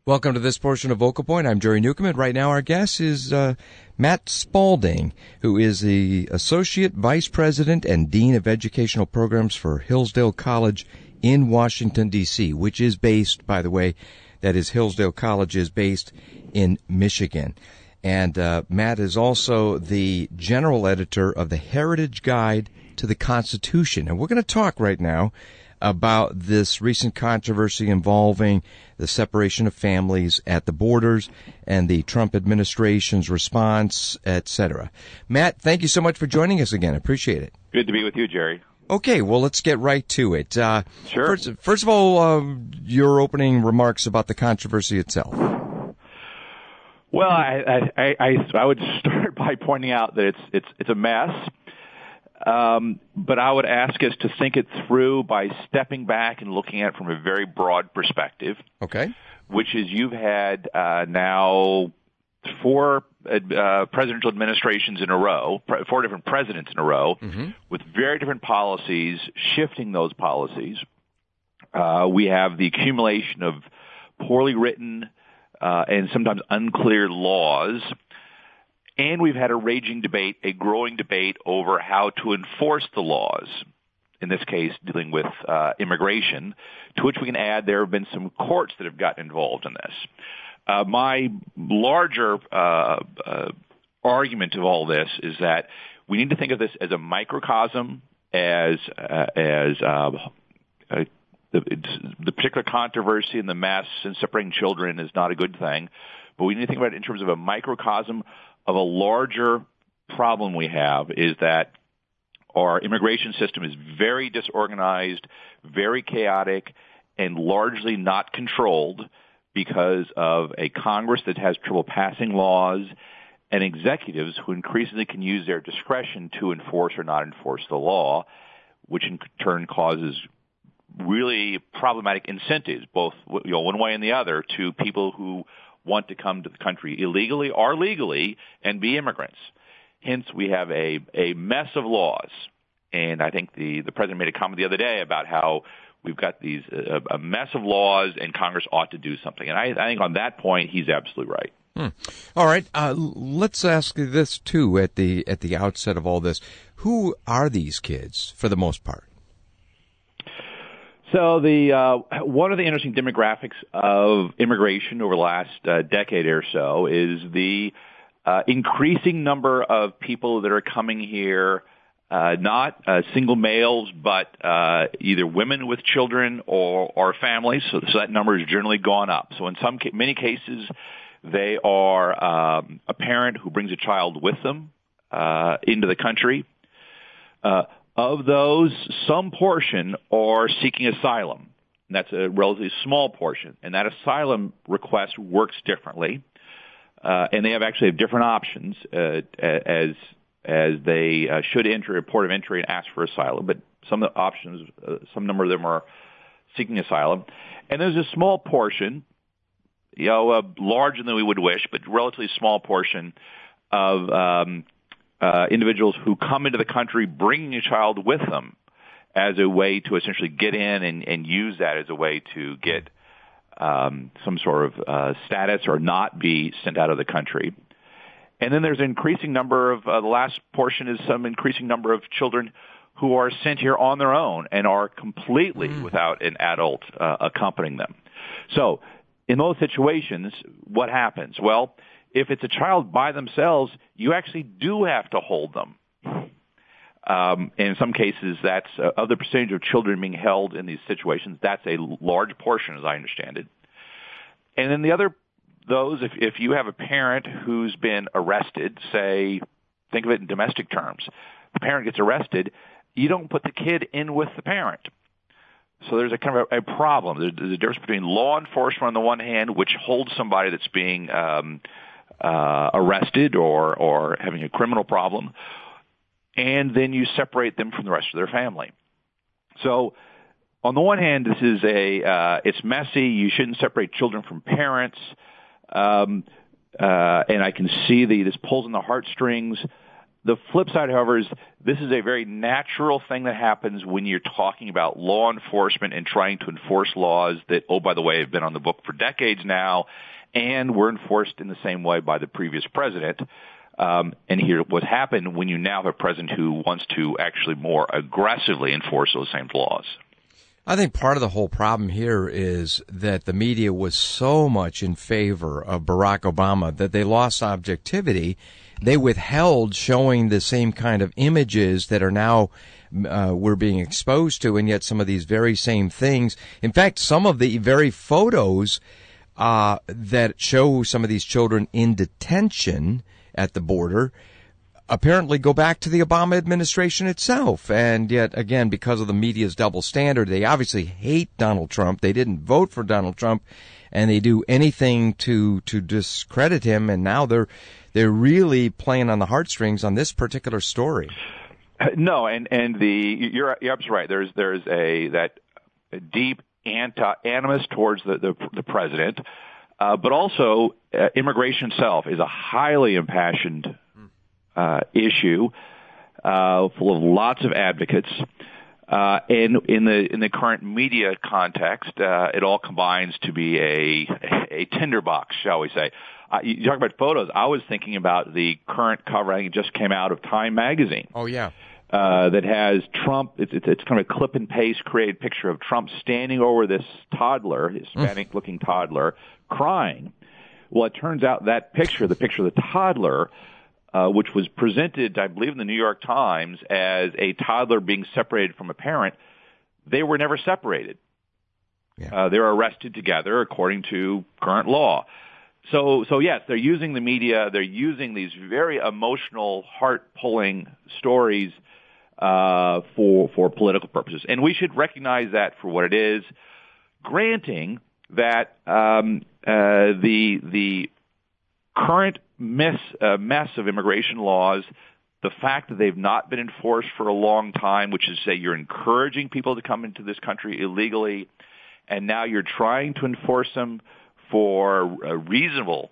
Welcome to this portion of Vocal Point. I'm Jerry Newcomb, and right now our guest is Matt Spalding, who is the Associate Vice President and Dean of Educational Programs for Hillsdale College in Washington, D.C., which is based, by the way, that is, Hillsdale College is based in Michigan. And Matt is also the general editor of the Heritage Guide to the Constitution. And we're going to talk right now about this recent controversy involving the separation of families at the borders and the Trump administration's response, etc. Matt, thank you so much for joining us again. I appreciate it. Good to be with you, Jerry. Okay, well, let's get right to it. Sure. First of all, your opening remarks about the controversy itself. Well, I would start by pointing out that it's a mess. But I would ask us to think it through by stepping back and looking at it from a very broad perspective. Okay. Which is you've had now four presidential administrations in a row, four different presidents in a row, with very different policies, shifting those policies. We have the accumulation of poorly written and sometimes unclear laws. And we've had a raging debate, a growing debate over how to enforce the laws, in this case dealing with immigration, to which we can add there have been some courts that have gotten involved in this. My larger argument of all this is that we need to think of this as a microcosm, as the particular controversy and the mess and separating children is not a good thing, but we need to think about it in terms of a microcosm of a larger problem we have, is that our immigration system is very disorganized, very chaotic, and largely not controlled because of a Congress that has trouble passing laws and executives who increasingly can use their discretion to enforce or not enforce the law, which in turn causes really problematic incentives, both one way and the other, to people who want to come to the country illegally or legally and be immigrants. Hence, we have a mess of laws. And I think the president made a comment the other day about how we've got these a mess of laws and Congress ought to do something. And I think on that point, he's absolutely right. All right. Let's ask this, too, at the outset of all this. Who are these kids, for the most part? So one of the interesting demographics of immigration over the last decade or so is the increasing number of people that are coming here, not single males, but either women with children or families. So that number has generally gone up. So in many cases, they are a parent who brings a child with them into the country. Of those, some portion are seeking asylum. And that's a relatively small portion. And that asylum request works differently. And they actually have different options as they should enter a port of entry and ask for asylum. But some of the options, some number of them are seeking asylum. And there's a small portion, larger than we would wish, but relatively small portion of individuals who come into the country bringing a child with them as a way to essentially get in and use that as a way to get some sort of status or not be sent out of the country. And then there's an increasing number of, the last portion is some increasing number of children who are sent here on their own and are completely without an adult accompanying them. So in those situations, what happens? Well, if it's a child by themselves, you actually do have to hold them. And in some cases, that's of the percentage of children being held in these situations, that's a large portion, as I understand it. And then the other, if you have a parent who's been arrested, say, think of it in domestic terms, the parent gets arrested, you don't put the kid in with the parent. So there's a kind of a problem. There's a difference between law enforcement on the one hand, which holds somebody that's being arrested or having a criminal problem, and then you separate them from the rest of their family. So on the one hand, this is it's messy. You shouldn't separate children from parents. And I can see this pulls on the heartstrings. The flip side, however, is this is a very natural thing that happens when you're talking about law enforcement and trying to enforce laws that, oh, by the way, have been on the book for decades now and were enforced in the same way by the previous president. And here, what happened when you now have a president who wants to actually more aggressively enforce those same laws? I think part of the whole problem here is that the media was so much in favor of Barack Obama that they lost objectivity. They withheld showing the same kind of images that are now we're being exposed to, and yet some of these very same things. In fact, some of the very photos that show some of these children in detention at the border apparently go back to the Obama administration itself. And yet, again, because of the media's double standard, they obviously hate Donald Trump. They didn't vote for Donald Trump, and they do anything to discredit him. And now they're really playing on the heartstrings on this particular story. No, and you're absolutely right. There's that deep animus towards the president, but also immigration itself is a highly impassioned issue, full of lots of advocates. And in the current media context, it all combines to be a tinderbox, shall we say. You talk about photos. I was thinking about the current cover. I think it just came out of Time magazine. Oh, yeah. That has Trump. It's kind of a clip and paste created picture of Trump standing over this toddler, Hispanic-looking toddler, crying. Well, it turns out that picture, the picture of the toddler, which was presented, I believe, in the New York Times as a toddler being separated from a parent, they were never separated. Yeah. They were arrested together according to current law. So yes, they're using the media. They're using these very emotional, heart-pulling stories for political purposes, and we should recognize that for what it is. Granting that the current mess of immigration laws, the fact that they've not been enforced for a long time, which is to say you're encouraging people to come into this country illegally, and now you're trying to enforce them for reasonable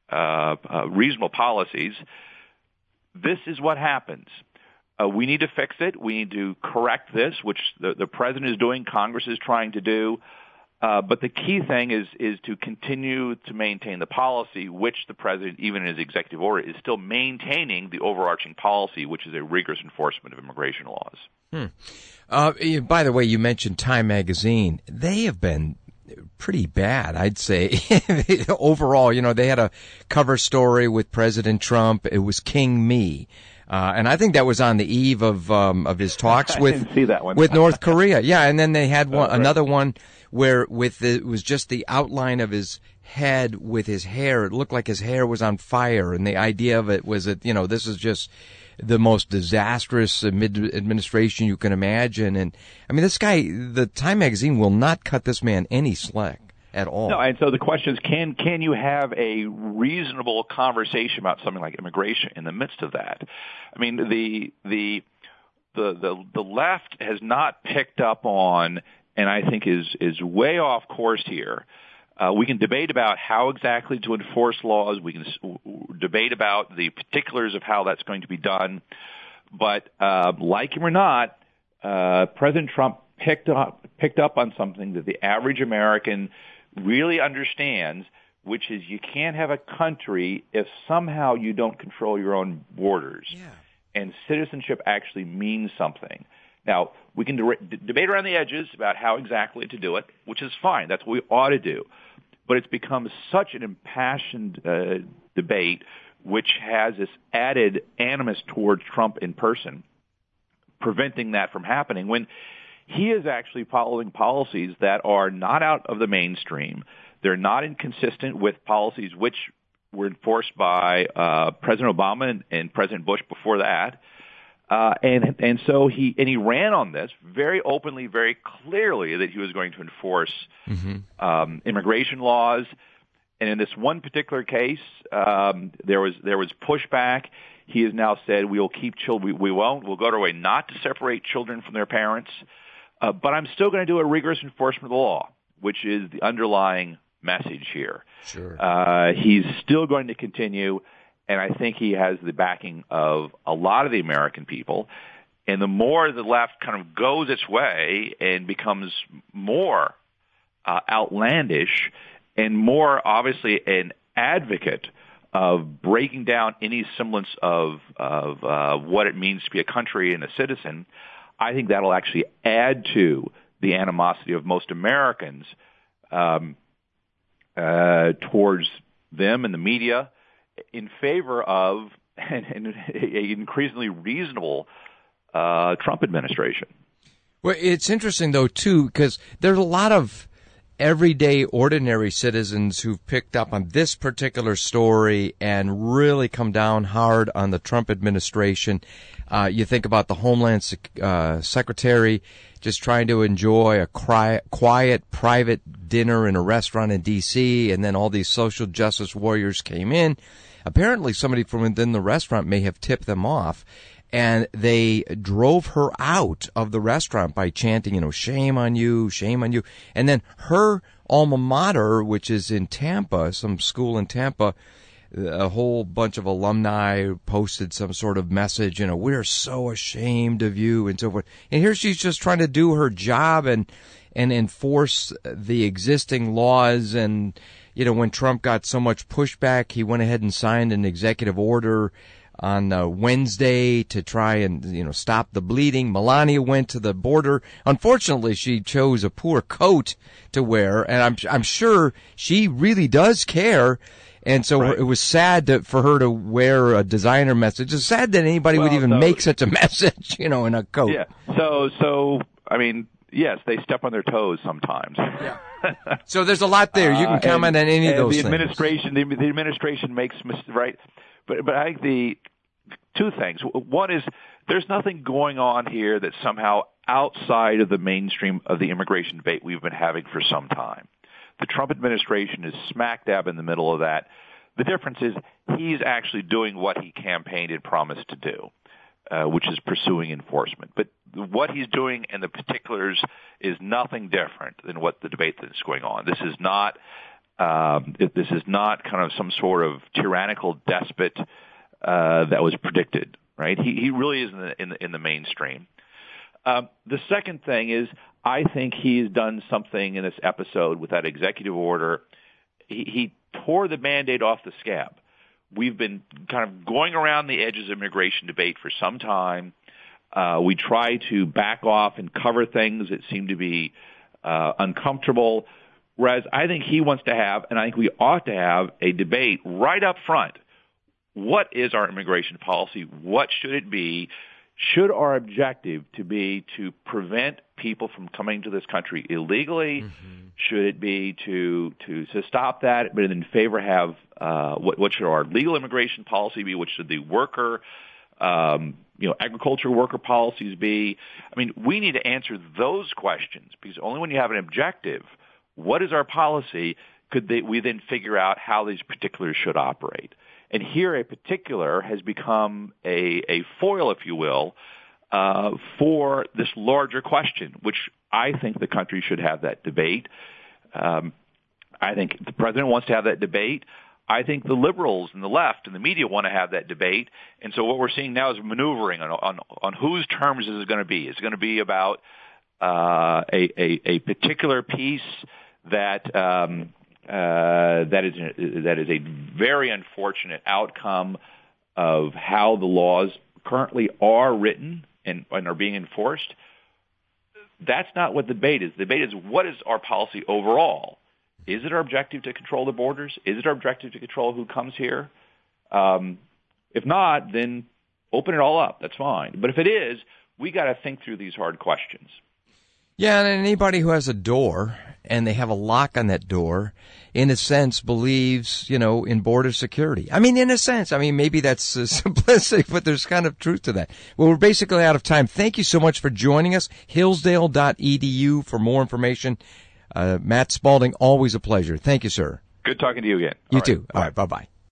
policies. This is what happens. We need to fix it. We need to correct this, which the president is doing, Congress is trying to do. But the key thing is to continue to maintain the policy, which the president, even in his executive order, is still maintaining the overarching policy, which is a rigorous enforcement of immigration laws. By the way, you mentioned Time magazine. They have been pretty bad, I'd say. Overall, they had a cover story with President Trump. It was King Me. And I think that was on the eve of his talks with North Korea. Yeah, and then they had another one where it was just the outline of his head with his hair. It looked like his hair was on fire, and the idea of it was that this is just the most disastrous administration you can imagine. And I mean, this guy, the Time magazine will not cut this man any slack at all. No, and so the question is, can you have a reasonable conversation about something like immigration in the midst of that? I mean, the left has not picked up on, and I think is way off course here. We can debate about how exactly to enforce laws. We can debate about the particulars of how that's going to be done. But like him or not, President Trump picked up on something that the average American really understands, which is you can't have a country if somehow you don't control your own borders. Yeah. And citizenship actually means something. Now, we can debate around the edges about how exactly to do it, which is fine. That's what we ought to do. But it's become such an impassioned debate, which has this added animus towards Trump in person, preventing that from happening when he is actually following policies that are not out of the mainstream. They're not inconsistent with policies which were enforced by President Obama and President Bush before that. And so he ran on this very openly, very clearly that he was going to enforce immigration laws. And in this one particular case, there was pushback. He has now said we will keep children. We won't. We'll go to a way not to separate children from their parents. But I'm still going to do a rigorous enforcement of the law, which is the underlying message here. Sure. He's still going to continue. and I think he has the backing of a lot of the American people. And the more the left kind of goes its way and becomes more outlandish and more obviously an advocate of breaking down any semblance of what it means to be a country and a citizen, I think that'll actually add to the animosity of most Americans towards them and the media in favor of an increasingly reasonable Trump administration. Well, it's interesting, though, too, because there's a lot of everyday, ordinary citizens who've picked up on this particular story and really come down hard on the Trump administration. You think about the Homeland Secretary just trying to enjoy a quiet, private dinner in a restaurant in D.C., and then all these social justice warriors came in. Apparently, somebody from within the restaurant may have tipped them off, and they drove her out of the restaurant by chanting, shame on you, shame on you. And then her alma mater, which is in Tampa, some school in Tampa, a whole bunch of alumni posted some sort of message, we're so ashamed of you and so forth. And here she's just trying to do her job and enforce the existing laws. And, when Trump got so much pushback, he went ahead and signed an executive order on Wednesday to try and, stop the bleeding. Melania went to the border. Unfortunately, she chose a poor coat to wear, and I'm sure she really does care. And so It was sad for her to wear a designer message. It's sad that anybody would even make such a message, in a coat. Yeah. So I mean, yes, they step on their toes sometimes. Yeah. So there's a lot there. You can comment on any of those things. The administration makes right, but I think the two things. One is there's nothing going on here that's somehow outside of the mainstream of the immigration debate we've been having for some time. The Trump administration is smack dab in the middle of that. The difference is he's actually doing what he campaigned and promised to do, which is pursuing enforcement. But what he's doing in the particulars is nothing different than what the debate that's going on. This is not kind of some sort of tyrannical despot that was predicted, right? He really is in the mainstream. The second thing is, I think he's done something in this episode with that executive order. He tore the Band-Aid off the scab. We've been kind of going around the edges of immigration debate for some time. We try to back off and cover things that seem to be uncomfortable, whereas I think he wants to have, and I think we ought to have, a debate right up front. What is our immigration policy? What should it be? Should our objective to be to prevent people from coming to this country illegally? Mm-hmm. Should it be to stop that, but in favor have what should our legal immigration policy be? What should the worker, agricultural worker policies be? I mean, we need to answer those questions, because only when you have an objective, what is our policy, we then figure out how these particulars should operate. And here a particular has become a foil, if you will, for this larger question, which I think the country should have that debate. I think the president wants to have that debate. I think the liberals and the left and the media want to have that debate. And so what we're seeing now is maneuvering on whose terms is it going to be. Is it going to be about a particular piece that is a very unfortunate outcome of how the laws currently are written and are being enforced? That's not what the debate is. The debate is, what is our policy overall? Is it our objective to control the borders? Is it our objective to control who comes here? If not, then open it all up. That's fine. But if it is, we got to think through these hard questions. Yeah, and anybody who has a door and they have a lock on that door, in a sense, believes, in border security. I mean, in a sense. I mean, maybe that's simplistic, but there's kind of truth to that. Well, we're basically out of time. Thank you so much for joining us. Hillsdale.edu for more information. Matt Spalding, always a pleasure. Thank you, sir. Good talking to you again. You too. All right, bye-bye.